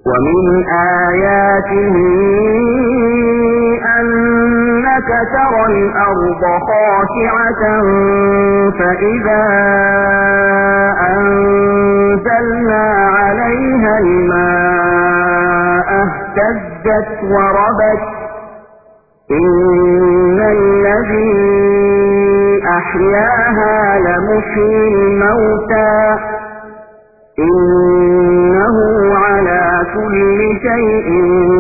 ومن آياته أنك ترى الأرض خاشعة فإذا أنزلنا عليها الماء اهتزت وربت إن الذي أحياها لمحيي الموتى إنه على كل شيء